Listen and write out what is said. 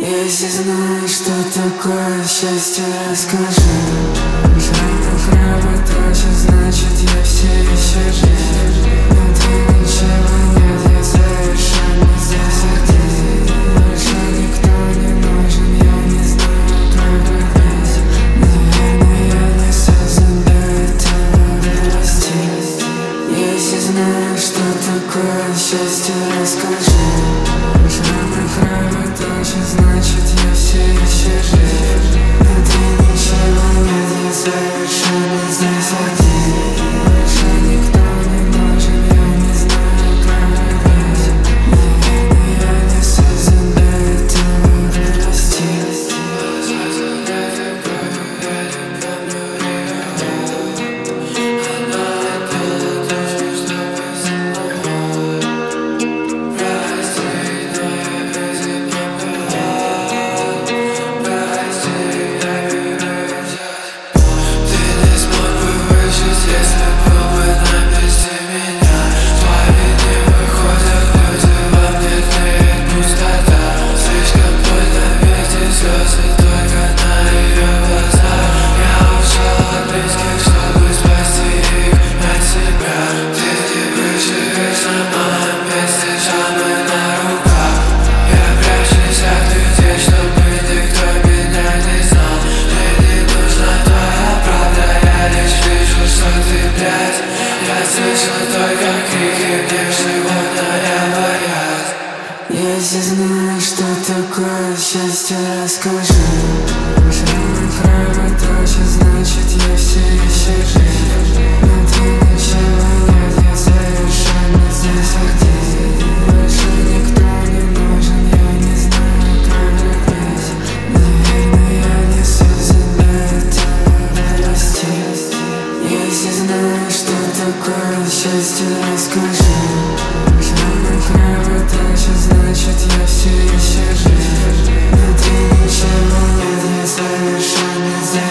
Если знаешь, что такое счастье, расскажи. Жалко кровоточит, значит я все еще жив. Внутри ничего нет, я совершенно здесь один. Больше никто не нужен, я не знаю, как быть. Наверное, я не создан для этого расти. Если знаешь, что такое счастье, расскажи. Жалко кровоточит, значит я все еще жив. Внутри ничего нет, я совершенно здесь один. Больше никто не нужен, я не знаю, как быть. Наверное, я не создан для этого расти. Если знаешь, что такое счастье, расскажи. Жалко кровоточит, значит я все еще жив. Внутри ничего нет, я совершенно здесь один. Больше никто не нужен, я не знаю, как быть. Наверное, я не создан для этого расти. Если знаешь, что такое счастье, расскажи. Жалко кровоточит, значит я все еще жив. Внутри ничего нет, я совершенно здесь.